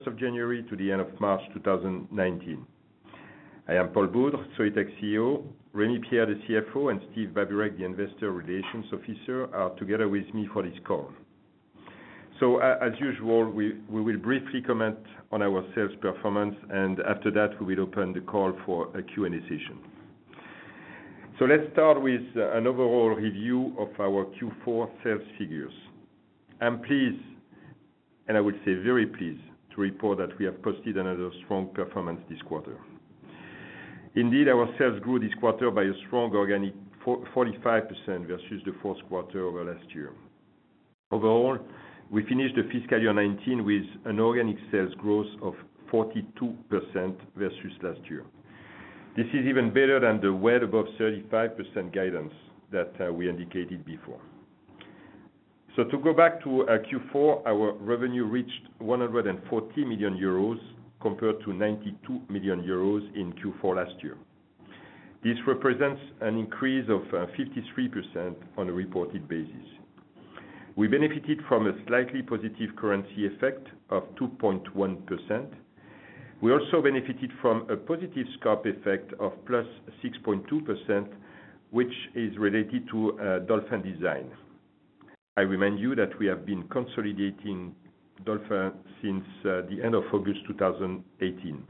of January to the end of March 2019. I am Paul Boudre, Soitec CEO. Rémi Pierre, the CFO, and Steve Babureck, the Investor Relations Officer, are together with me for this call. So, as usual, we will briefly comment on our sales performance, and after that, we will open the call for a Q&A session. So let's start with an overall review of our Q4 sales figures. I'm pleased, and I would say very pleased, to report that we have posted another strong performance this quarter. Indeed, our sales grew this quarter by a strong organic 45% versus the fourth quarter over last year. Overall, we finished the fiscal year 19 with an organic sales growth of 42% versus last year. This is even better than the well above 35% guidance that we indicated before. So to go back to Q4, our revenue reached 140 million euros compared to 92 million euros in Q4 last year. This represents an increase of 53% on a reported basis. We benefited from a slightly positive currency effect of 2.1%. We also benefited from a positive scope effect of plus 6.2%, which is related to Dolphin Design. I remind you that we have been consolidating Dolphin since the end of August 2018.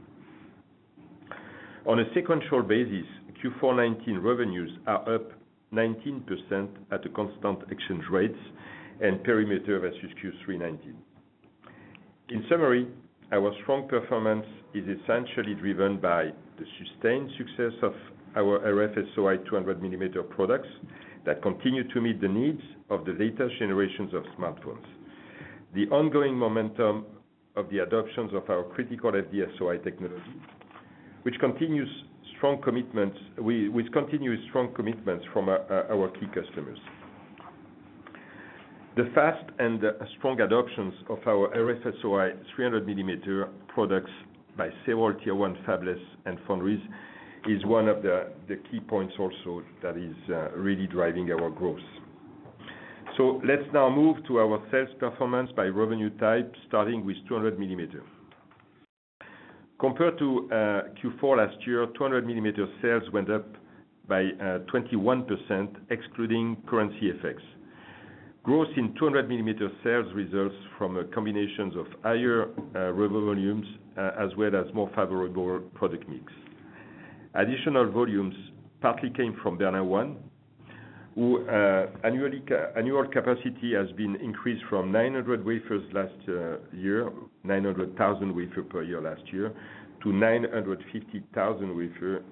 On a sequential basis, Q4 19 revenues are up 19% at the constant exchange rates and perimeter versus Q3 19. In summary, our strong performance is essentially driven by the sustained success of our RF-SOI 200mm products that continue to meet the needs of the latest generations of smartphones. The ongoing momentum of the adoptions of our critical FD-SOI technology, with continuous strong commitments from our key customers. The fast and strong adoptions of our RF-SOI 300mm products by several Tier 1 fabless and foundries is one of the key points also that is really driving our growth. So let's now move to our sales performance by revenue type, starting with 200mm. Compared to Q4 last year, 200mm sales went up by 21%, excluding currency effects. Growth in 200mm sales results from a combination of higher revenue volumes as well as more favorable product mix. Additional volumes partly came from Bernin 1, whose annual capacity has been increased from 900 wafers last year, 900,000 wafers per year last year, to 950,000 wafers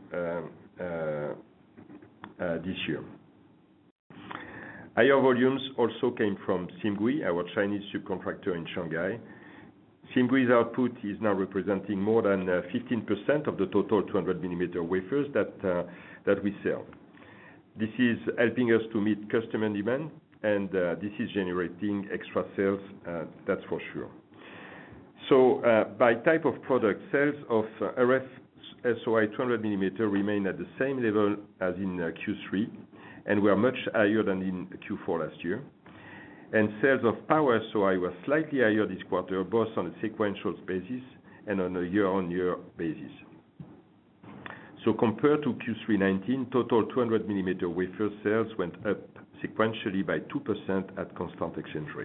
this year. Higher volumes also came from Simgui, our Chinese subcontractor in Shanghai. Simgui's output is now representing more than 15% of the total 200mm wafers that we sell. This is helping us to meet customer demand, and this is generating extra sales, that's for sure. So, by type of product, sales of RF-SOI 200mm remain at the same level as in Q3, and were much higher than in Q4 last year. And sales of Power-SOI were slightly higher this quarter, both on a sequential basis and on a year-on-year basis. So compared to Q3 19, total 200mm wafer sales went up sequentially by 2% at constant exchange rate.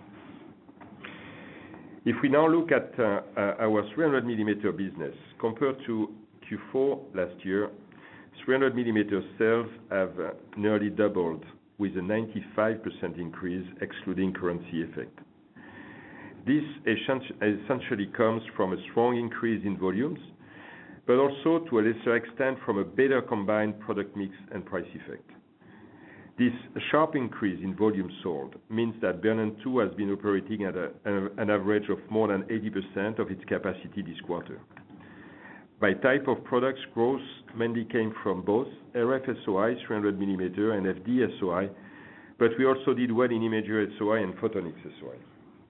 If we now look at our 300mm business, compared to Q4 last year, 300mm sales have nearly doubled, with a 95% increase excluding currency effect. This essentially comes from a strong increase in volumes, but also to a lesser extent from a better combined product mix and price effect. This sharp increase in volume sold means that Bernin 2 has been operating at an average of more than 80% of its capacity this quarter. By type of products, growth mainly came from both RF-SOI 300mm and FD-SOI, but we also did well in Imager-SOI and Photonics-SOI.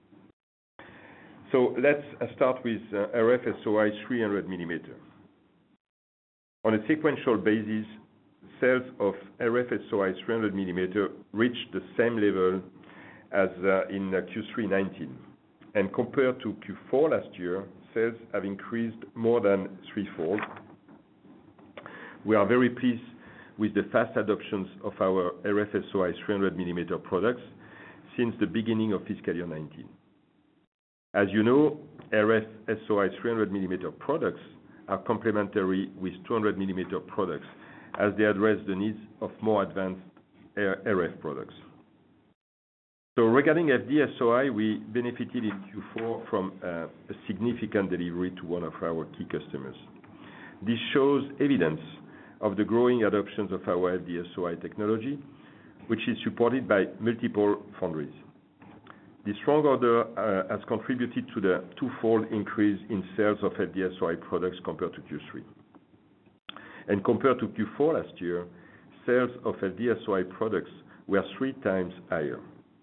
So let's start with RF-SOI 300mm. On a sequential basis, sales of RF-SOI 300mm reached the same level as in Q3 19. And compared to Q4 last year, sales have increased more than threefold. We are very pleased with the fast adoptions of our RF-SOI 300mm products since the beginning of fiscal year 2019. As you know, RF-SOI 300mm products are complementary with 200mm products as they address the needs of more advanced RF products. So regarding FD-SOI, we benefited in Q4 from a significant delivery to one of our key customers. This shows evidence of the growing adoptions of our FD-SOI technology, which is supported by multiple foundries. This strong order has contributed to the twofold increase in sales of FD-SOI products compared to Q3. And compared to Q4 last year, sales of FD-SOI products were 3 times higher.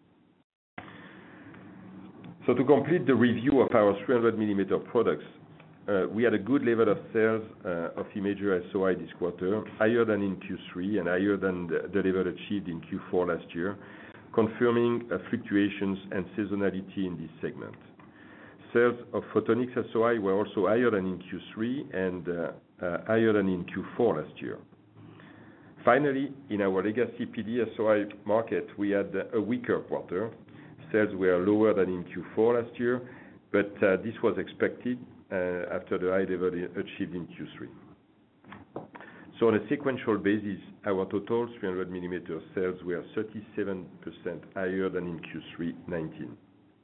So to complete the review of our 300mm products, we had a good level of sales of Imager-SOI this quarter, higher than in Q3 and higher than the level achieved in Q4 last year, confirming fluctuations and seasonality in this segment. Sales of Photonics-SOI were also higher than in Q3 and higher than in Q4 last year. Finally, in our legacy PD-SOI market, we had a weaker quarter. Sales were lower than in Q4 last year, but this was expected after the high level achieved in Q3. So on a sequential basis, our total 300mm sales were 37% higher than in Q3 19.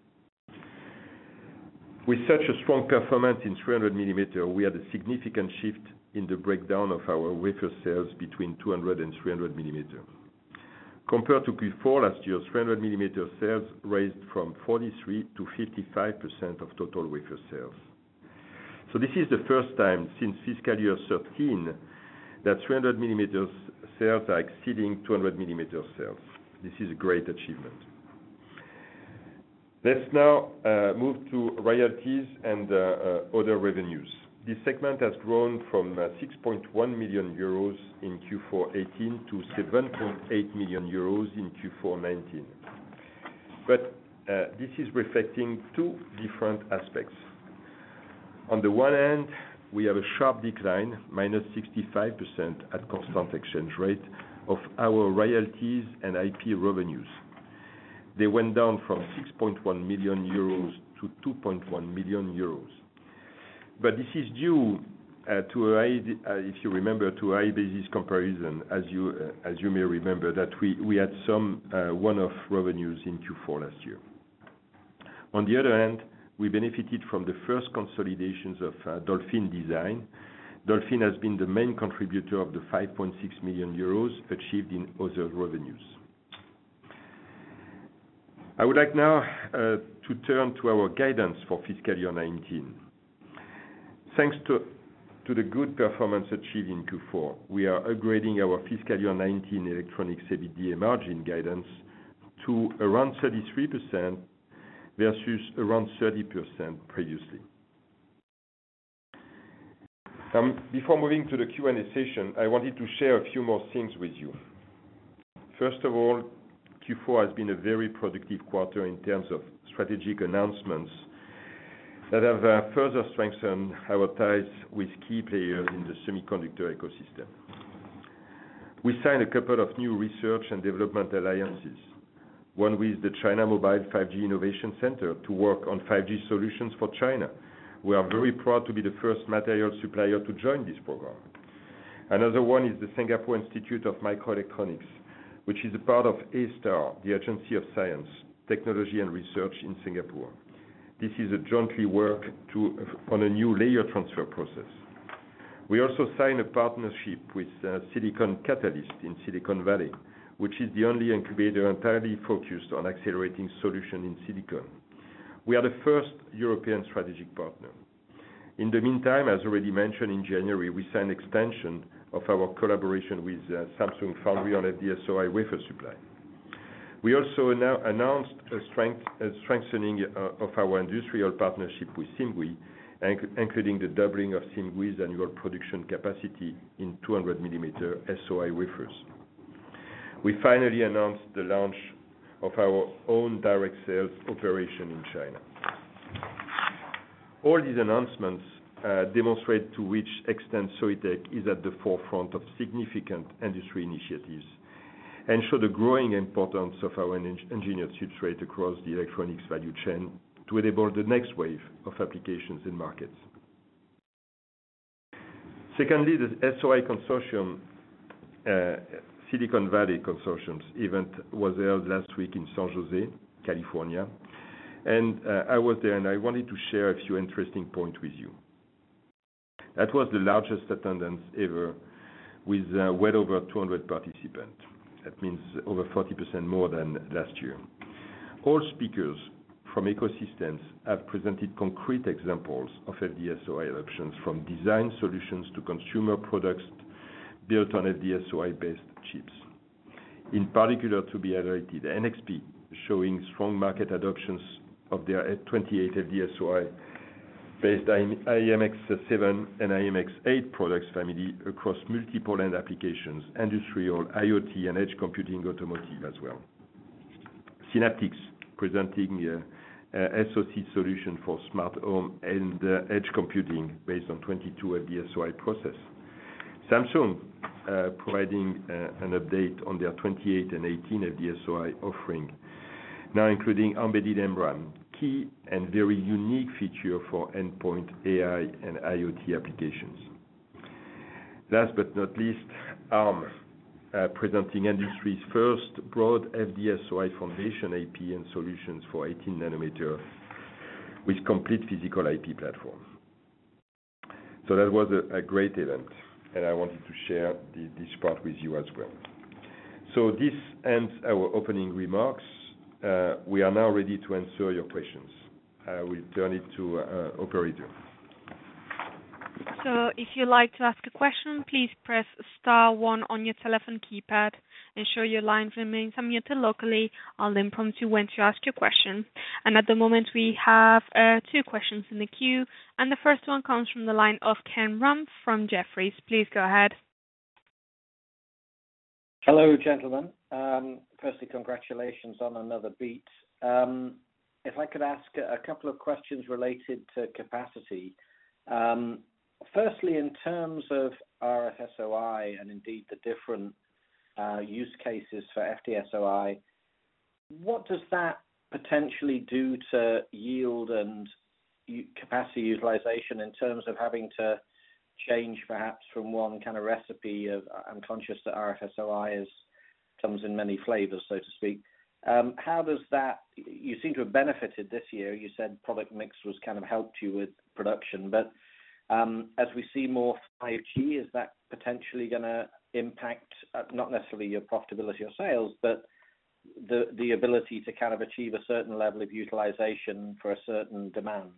With such a strong performance in 300mm, we had a significant shift in the breakdown of our wafer sales between 200 and 300mm. Compared to Q4 last year, 300mm sales raised from 43 to 55% of total wafer sales. So this is the first time since fiscal year 13 that 300mm sales are exceeding 200mm sales. This is a great achievement. Let's now move to royalties and other revenues. This segment has grown from 6.1 million euros in Q4 18 to 7.8 million euros in Q4 19. But this is reflecting 2 different aspects. On the one hand, we have a sharp decline, minus 65% at constant exchange rate, of our royalties and IP revenues. They went down from 6.1 million euros to 2.1 million euros. But this is due to a high, if you remember, to a high basis comparison, as you may remember, that we had some one-off revenues in Q4 last year. On the other hand, we benefited from the first consolidations of Dolphin Design. Dolphin has been the main contributor of the 5.6 million euros achieved in other revenues. I would like now to turn to our guidance for fiscal year 19. Thanks to the good performance achieved in Q4, we are upgrading our fiscal year 19 electronics EBITDA margin guidance to around 33% versus around 30% previously. Before moving to the Q&A session, I wanted to share a few more things with you. First of all, Q4 has been a very productive quarter in terms of strategic announcements that have further strengthened our ties with key players in the semiconductor ecosystem. We signed a couple of new research and development alliances, one with the China Mobile 5G Innovation Center to work on 5G solutions for China. We are very proud to be the first material supplier to join this program. Another one is the Singapore Institute of Microelectronics, which is a part of A*STAR, the Agency of Science, Technology and Research in Singapore. This is a jointly work on a new layer transfer process. We also signed a partnership with Silicon Catalyst in Silicon Valley, which is the only incubator entirely focused on accelerating solutions in silicon. We are the first European strategic partner. In the meantime, as already mentioned in January, we signed extension of our collaboration with Samsung Foundry on FD-SOI wafer supply. We also now announced a strengthening of our industrial partnership with Simgui, including the doubling of Simgui's annual production capacity in 200mm SOI wafers. We finally announced the launch of our own direct sales operation in China. All these announcements demonstrate to which extent Soitec is at the forefront of significant industry initiatives and show the growing importance of our engineered substrate across the electronics value chain to enable the next wave of applications and markets. Secondly, the SOI Consortium, Silicon Valley Consortium's event was held last week in San Jose, California, and I was there and I wanted to share a few interesting points with you. That was the largest attendance ever with well over 200 participants. That means over 40% more than last year. All speakers from ecosystems have presented concrete examples of FD-SOI adoptions, from design solutions to consumer products built on FD-SOI-based chips. In particular, to be highlighted, NXP showing strong market adoptions of their 28 FD-SOI-based IMX7 and IMX8 products family across multiple end applications, industrial, IoT, and edge computing, automotive as well. Synaptics presenting SoC solution for smart home and edge computing based on 22 FD-SOI process. Samsung providing an update on their 28 and 18 FD-SOI offering, now including embedded MRAM, key and very unique feature for endpoint AI and IoT applications. Last but not least, ARM presenting industry's first broad FD-SOI foundation IP and solutions for 18 nanometer with complete physical IP platform. So that was a great event, and I wanted to share this part with you as well. So this ends our opening remarks. We are now ready to answer your questions. I will turn it to operator. So if you'd like to ask a question, please press star 1 on your telephone keypad. Ensure your line remains unmuted locally. I'll then prompt you when to ask your question. And at the moment, we have 2 questions in the queue. And the first one comes from the line of Ken Rumph from Jefferies. Please go ahead. Hello, gentlemen. Firstly, congratulations on another beat. If I could ask a couple of questions related to capacity. Firstly, in terms of RF-SOI and indeed the different use cases for FD-SOI, what does that potentially do to yield and capacity utilization in terms of having to change perhaps from one kind of recipe of, I'm conscious that RF-SOI comes in many flavors, so to speak. How does that, you seem to have benefited this year. You said product mix was kind of helped you with production, but as we see more 5G, is that potentially going to impact not necessarily your profitability or sales, but the ability to kind of achieve a certain level of utilization for a certain demand?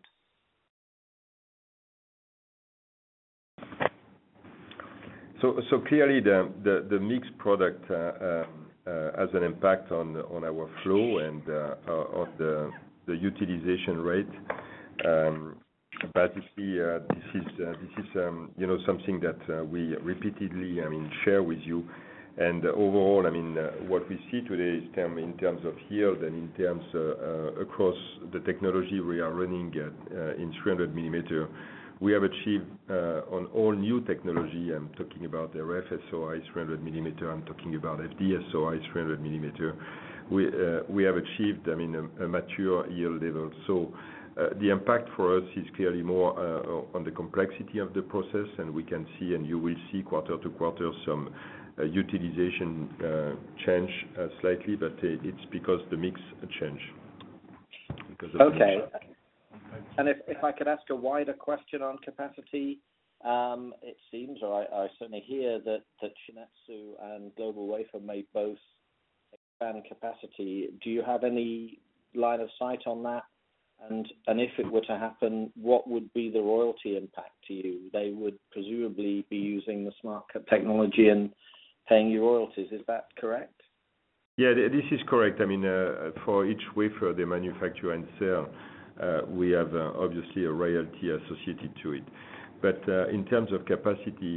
So clearly the mixed product has an impact on our flow and of the utilization rate. Basically, this is something that we repeatedly share with you. And overall, what we see today is in terms of yield and in terms across the technology we are running in 300 millimeter. We have achieved on all new technology. I'm talking about the RF-SOI 300 millimeter. I'm talking about FD-SOI 300 millimeter. We have achieved, a mature yield level. So the impact for us is clearly more on the complexity of the process, and we can see, and you will see quarter to quarter some utilization change slightly, but it's because the mix change. Okay. And if I could ask a wider question on capacity, it seems, or I certainly hear that Shin-Etsu and GlobalWafers may both expand capacity. Do you have any line of sight on that? And if it were to happen, what would be the royalty impact to you? They would presumably be using the smart technology and paying you royalties. Is that correct? Yeah, this is correct. For each wafer they manufacture and sell, we have obviously a royalty associated to it. But in terms of capacity,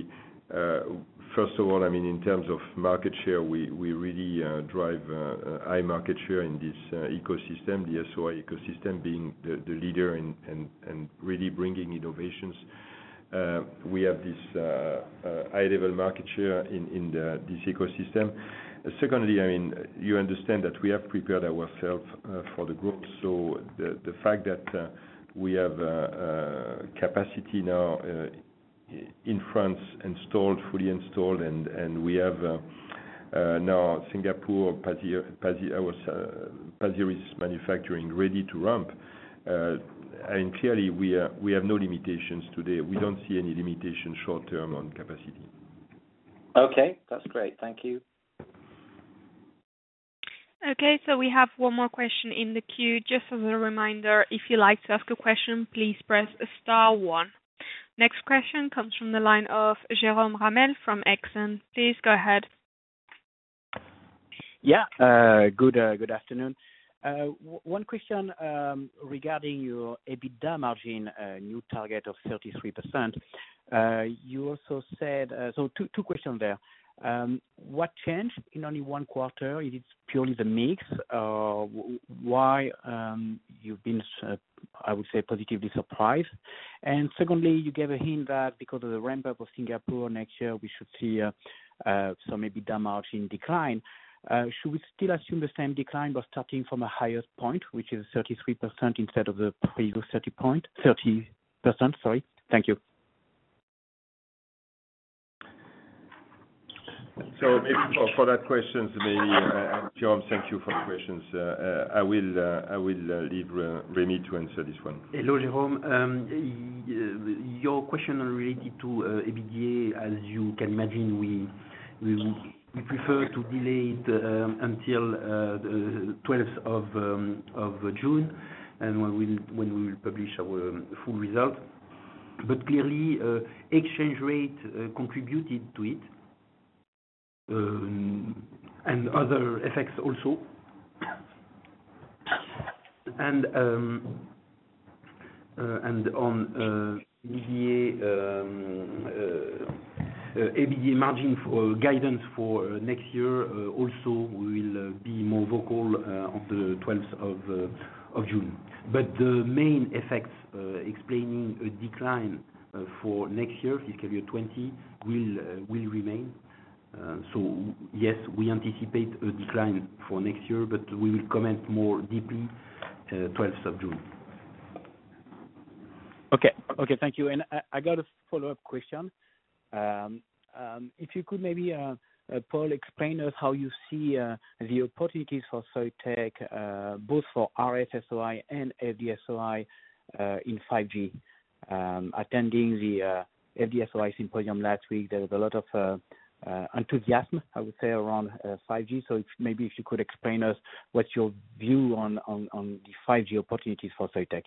First of all, I mean, in terms of market share, we really drive high market share in this ecosystem, the SOI ecosystem being the leader and really bringing innovations. We have this high-level market share in this ecosystem. Secondly, I mean, you understand that we have prepared ourselves for the growth. So the fact that we have capacity now in France fully installed, and we have now Singapore, Pasir Ris manufacturing ready to ramp. And clearly, we have no limitations today. We don't see any limitations short term on capacity. Okay, that's great. Thank you. Okay, so we have one more question in the queue. Just as a reminder, if you'd like to ask a question, please press star 1. Next question comes from the line of Jérôme Ramel from Exane. Please go ahead. Yeah, good afternoon. One question regarding your EBITDA margin new target of 33%. You also said, so two questions there. What changed in only one quarter? Is it purely the mix? Why you've been, I would say, positively surprised? And secondly, you gave a hint that because of the ramp-up of Singapore next year, we should see some EBITDA margin decline. Should we still assume the same decline but starting from a higher point, which is 33% instead of the previous 30%? Sorry. Thank you. So maybe for that questions, Jérôme, thank you for the questions. I will leave Rémi to answer this one. Hello, Jérôme. Your question related to EBITDA, as you can imagine, we prefer to delay it until the 12th of June, and when we will publish our full result. But clearly, exchange rate contributed to it. And other effects also. And on EBITDA margin for guidance for next year, also we will be more vocal on the 12th of June. But the main effects explaining a decline for next year, fiscal year 20, will remain. So yes, we anticipate a decline for next year, but we will comment more deeply 12th of June. Okay, thank you. And I got a follow-up question. If you could maybe, Paul, explain us how you see the opportunities for Soitec, both for RF-SOI and FD-SOI in 5G. Attending the FD-SOI symposium last week, there was a lot of enthusiasm, I would say, around 5G. So if you could explain us what's your view on the 5G opportunities for Soitec.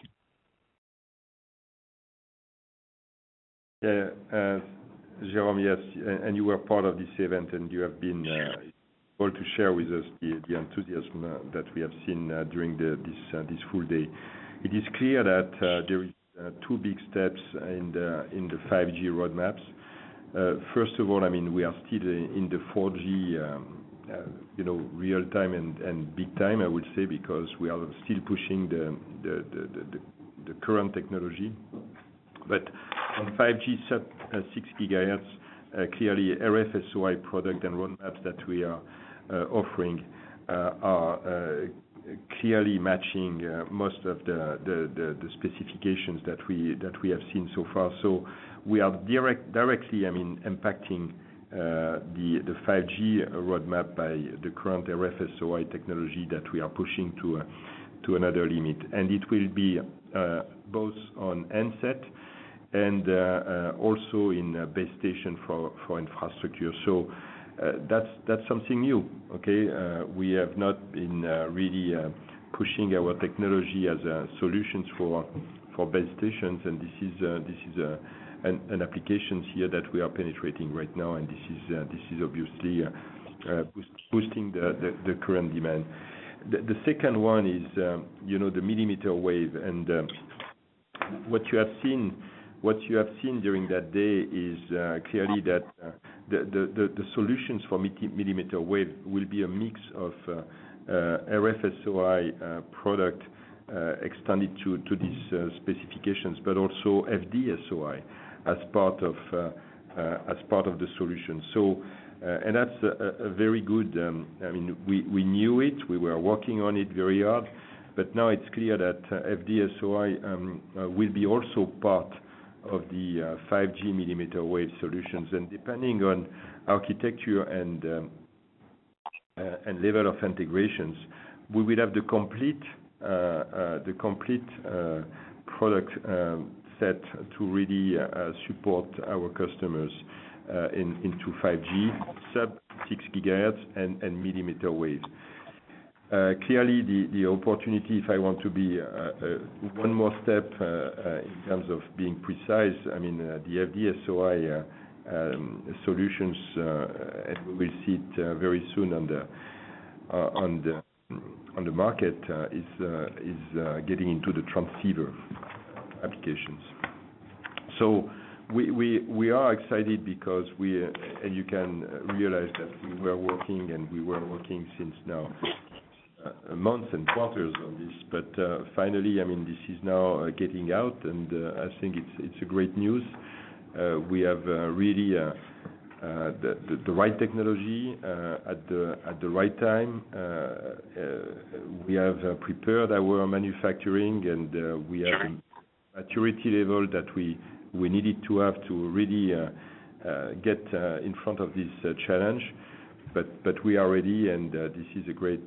Yeah, Jérôme, yes, and you were part of this event, and you have been able to share with us the enthusiasm that we have seen during this full day. It is clear that there is two big steps in the 5G roadmaps. First of all, I mean, we are still in the 4G, real time and big time, I would say, because we are still pushing the current technology. But on 5G sub 6 gigahertz, clearly RF-SOI product and roadmaps that we are offering are clearly matching most of the specifications that we have seen so far. So we are directly, I mean, impacting the 5G roadmap by the current RF-SOI technology that we are pushing to another limit, and it will be both on handset and also in base station for infrastructure. So that's something new. Okay, we have not been really pushing our technology as solutions for base stations, and this is an application here that we are penetrating right now, and this is obviously boosting the current demand. The second one is the millimeter wave, and what you have seen what you have seen during that day is clearly that the solutions for millimeter wave will be a mix of RF-SOI product extended to these specifications, but also FD-SOI as part of the solution. So, and that's a very good. I mean, we knew it. We were working on it very hard, but now it's clear that FD-SOI will be also part of the 5G millimeter wave solutions. And depending on architecture and level of integrations, we will have the complete product set to really support our customers into 5G, sub-6 GHz and millimeter wave. Clearly, the opportunity, if I want to be one more step in terms of being precise, I mean, the FD-SOI solutions, and we will see it very soon on the market, is getting into the transceiver applications. So we are excited because and you can realize that we were working since now months and quarters on this, but finally, I mean, this is now getting out, and I think it's a great news. We have really the right technology at the right time. We have prepared our manufacturing, and we have a maturity level that we needed to have to really get in front of this challenge. But we are ready, and this is a great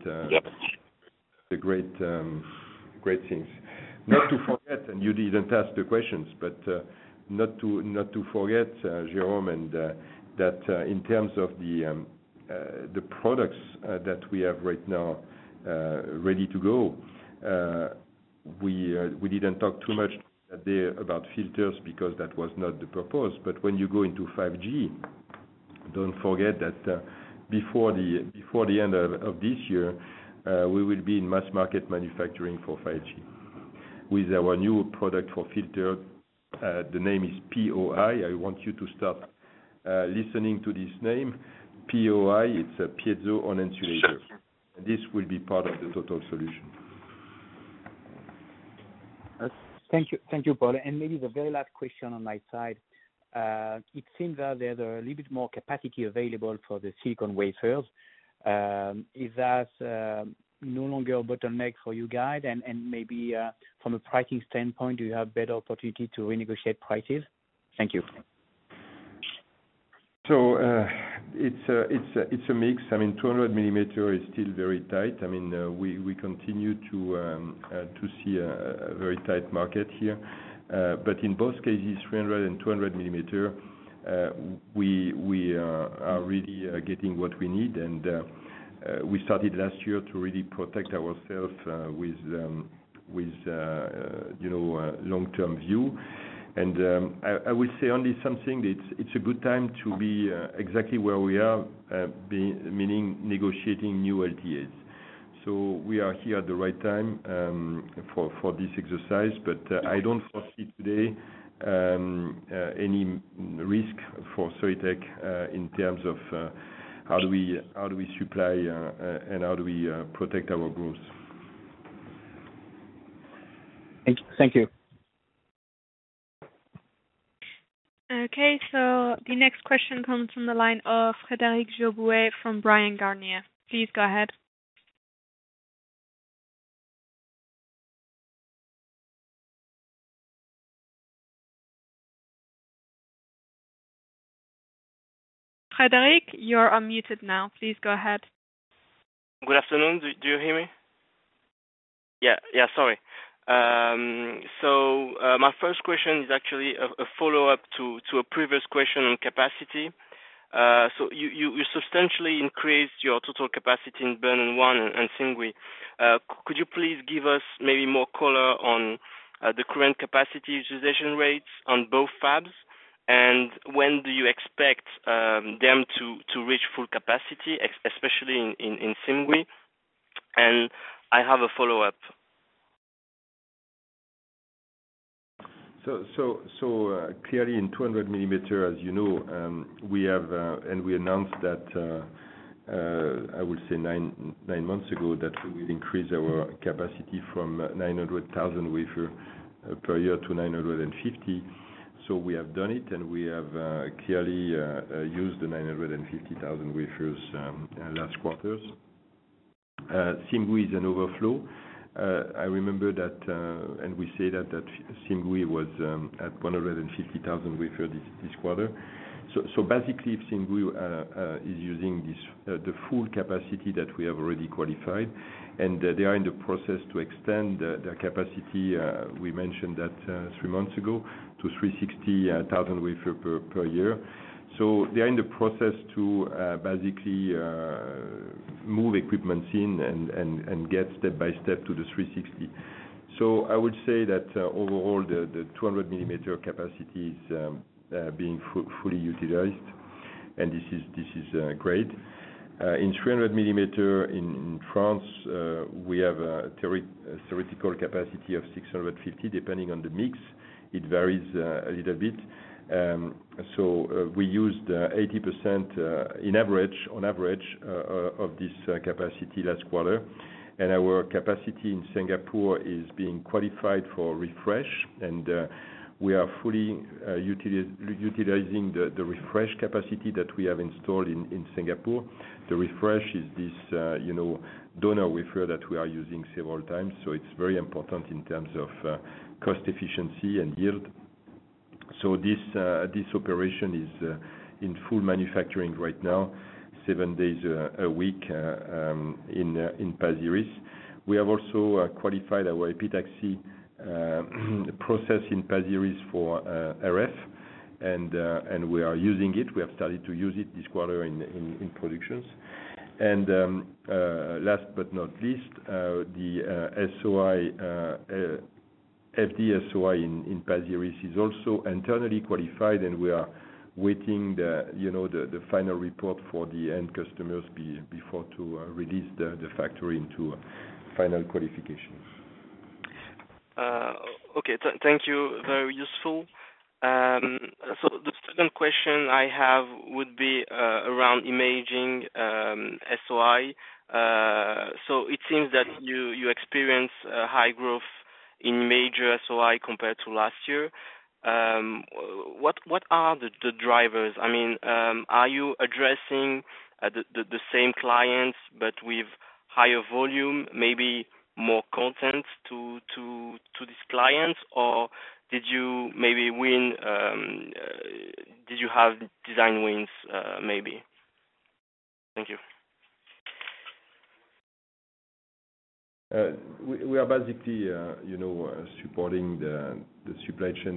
things. Not to forget, and you didn't ask the questions, but not to forget, Jérôme, and that in terms of the products that we have right now ready to go, we didn't talk too much that day about filters because that was not the purpose. But when you go into 5G, don't forget that before the end of this year, we will be in mass market manufacturing for 5G with our new product for filter. The name is POI. I want you to start listening to this name. POI, it's a piezo on insulator. And this will be part of the total solution. Thank you, Paul. And maybe the very last question on my side. It seems that there's a little bit more capacity available for the silicon wafers. Is that no longer a bottleneck for you guys? And maybe from a pricing standpoint, do you have better opportunity to renegotiate prices? Thank you. So it's a mix. I mean, 200 millimeter is still very tight. I mean, we continue to see a very tight market here. But in both cases, 300 and 200 millimeter, we are really getting what we need. And we started last year to really protect ourselves with long-term view. And I will say only something. It's a good time to be exactly where we are, meaning negotiating new LTAs. So we are here at the right time for this exercise, but I don't foresee today any risk for Soitec in terms of how do we supply and how do we protect our growth. Thank you. Okay, so the next question comes from the line of Frédéric Jobouet from Bryan Garnier. Please go ahead. Frédéric, you're unmuted now. Please go ahead. Good afternoon. Do you hear me? Yeah, sorry. So my first question is actually a follow-up to a previous question on capacity. So you substantially increased your total capacity in Bernin 1 and Singui. Could you please give us maybe more color on the current capacity utilization rates on both fabs? And when do you expect them to reach full capacity, especially in Singui? And I have a follow-up. Clearly in 200 millimeter, as you know, we have and we announced that I would say nine months ago that we will increase our capacity from 900,000 wafer per year to 950. We have done it, and we have clearly used the 950,000 wafers last quarters. Simgui is an overflow. I remember that, and we say that Simgui was at 150,000 wafers this quarter. Basically, if Simgui is using the full capacity that we have already qualified, and they are in the process to extend their capacity, we mentioned that 3 months ago, to 360,000 wafers per year. They are in the process to basically move equipment in and get step by step to the 360. I would say that overall the 200 millimeter capacity is being fully utilized, and this is great. In 300 millimeter in France, we have a theoretical capacity of 650, depending on the mix. It varies a little bit. We used 80% on average of this capacity last quarter. And our capacity in Singapore is being qualified for refresh, and we are fully utilizing the refresh capacity that we have installed in Singapore. The refresh is this, donor wafer that we are using several times. So it's very important in terms of cost efficiency and yield. So this operation is in full manufacturing right now, 7 days a week in Pasir Ris. We have also qualified our epitaxy process in Pasir Ris for RF, and we are using it. We have started to use it this quarter in productions. And last but not least, the SOI, FD-SOI in Pasir Ris is also internally qualified, and we are waiting the final report for the end customers before to release the factory into final qualification. Okay, thank you. Very useful. So the second question I have would be around imaging SOI. So it seems that you experience high growth in major SOI compared to last year. What are the drivers? I mean, are you addressing the same clients but with higher volume, maybe more content to these clients, or did you maybe win? Did you have design wins? Maybe. Thank you. We are basically, supporting the supply chain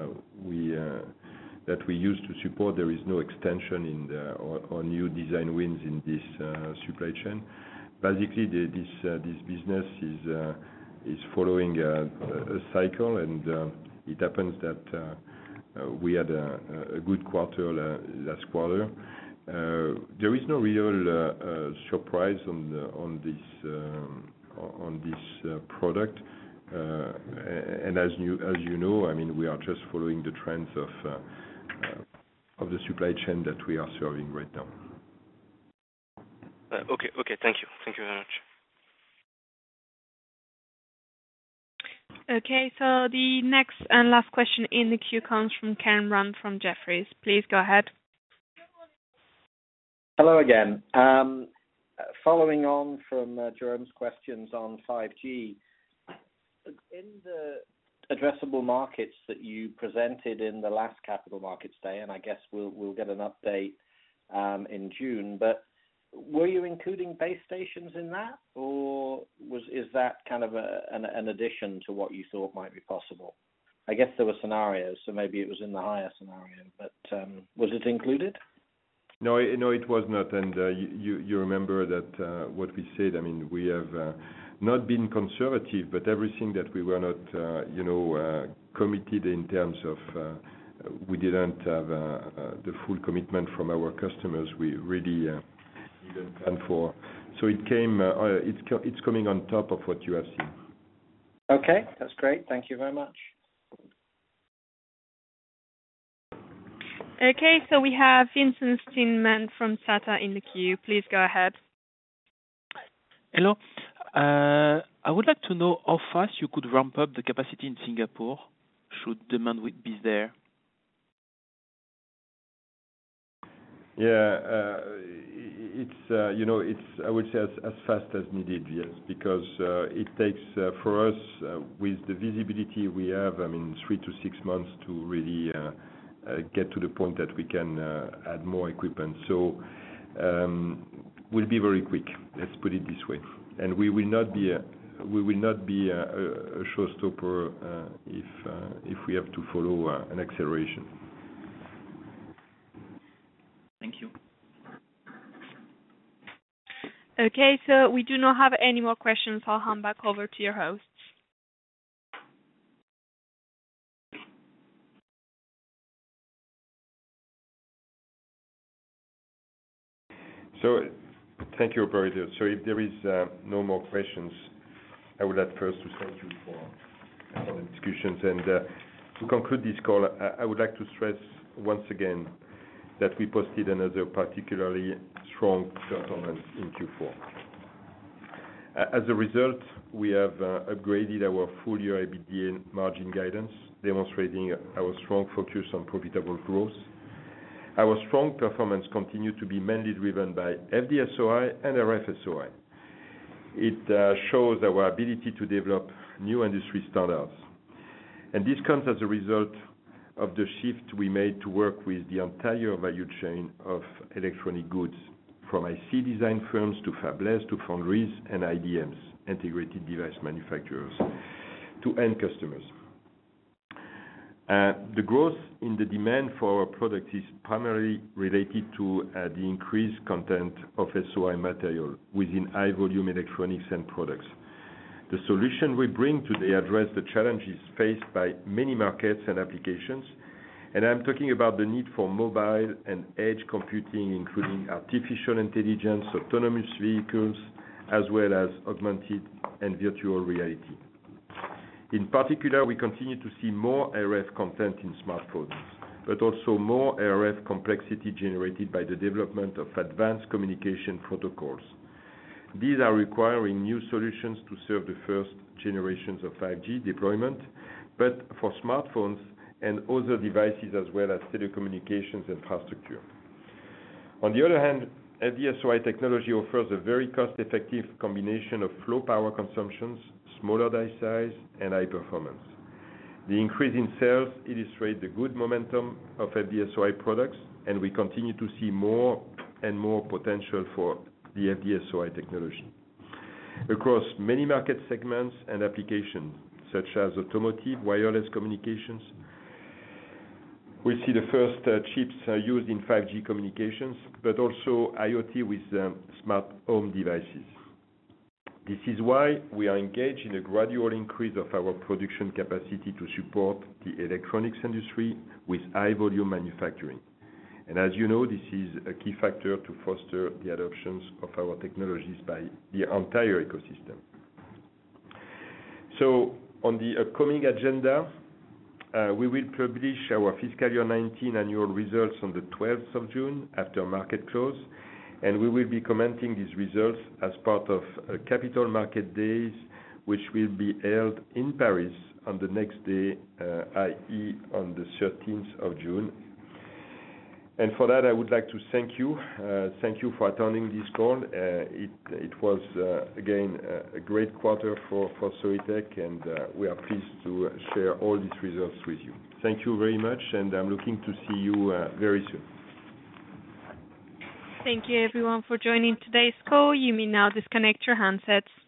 that we used to support. There is no extension or new design wins in this supply chain. Basically, this business is following a cycle, and it happens that we had a good quarter last quarter. There is no real surprise on this product, and as you know, I mean, we are just following the trends of the supply chain that we are serving right now. Okay. Thank you very much. Okay, so the next and last question in the queue comes from Ken Rumph from Jefferies. Please go ahead. Hello again. Following on from Jérôme's questions on 5G, in the addressable markets that you presented in the last Capital Markets Day, and I guess we'll get an update in June, but were you including base stations in that, or is that kind of an addition to what you thought might be possible? I guess there were scenarios, so maybe it was in the higher scenario, but was it included? No, it was not. And you remember that what we said. I mean, we have not been conservative, but everything that we were not, committed in terms of we didn't have the full commitment from our customers. We really didn't plan for. So it came. It's coming on top of what you have seen. Okay, that's great. Thank you very much. Okay, so we have Vincent Steenman from Tata in the queue. Please go ahead. Hello. I would like to know how fast you could ramp up the capacity in Singapore should demand be there. Yeah, it's I would say as fast as needed, yes, because it takes for us with the visibility we have, 3 to 6 months to really get to the point that we can add more equipment. So we'll be very quick. Let's put it this way, and we will not be a showstopper if we have to follow an acceleration. Thank you. Okay, so we do not have any more questions. I'll hand back over to your hosts. So, thank you, operator. So if there is no more questions, I would like first to thank you for the discussions. And to conclude this call, I would like to stress once again that we posted another particularly strong performance in Q4. As a result, we have upgraded our full-year EBITDA margin guidance, demonstrating our strong focus on profitable growth. Our strong performance continued to be mainly driven by FD-SOI and RF-SOI. It shows our ability to develop new industry standards. And this comes as a result of the shift we made to work with the entire value chain of electronic goods, from IC design firms to fabless to foundries and IDMs, integrated device manufacturers, to end customers. The growth in the demand for our products is primarily related to the increased content of SOI material within high-volume electronics and products. The solution we bring today address the challenges faced by many markets and applications, and I'm talking about the need for mobile and edge computing, including artificial intelligence, autonomous vehicles, as well as augmented and virtual reality. In particular, we continue to see more RF content in smartphones, but also more RF complexity generated by the development of advanced communication protocols. These are requiring new solutions to serve the first generations of 5G deployment, but for smartphones and other devices as well as telecommunications infrastructure. On the other hand, FD-SOI technology offers a very cost-effective combination of low power consumptions, smaller die size, and high performance. The increase in sales illustrates the good momentum of FD-SOI products, and we continue to see more and more potential for the FD-SOI technology. Across many market segments and applications, such as automotive, wireless communications, we see the first chips used in 5G communications, but also IoT with smart home devices. This is why we are engaged in a gradual increase of our production capacity to support the electronics industry with high-volume manufacturing. And as you know, this is a key factor to foster the adoptions of our technologies by the entire ecosystem. So, on the upcoming agenda, we will publish our fiscal year 19 annual results on the 12th of June after market close, and we will be commenting these results as part of Capital Market Days, which will be held in Paris on the next day, i.e. on the 13th of June. And for that, I would like to thank you. Thank you for attending this call. It was, again, a great quarter for Soitec, and we are pleased to share all these results with you. Thank you very much, and I'm looking to see you very soon. Thank you, everyone, for joining today's call. You may now disconnect your handsets.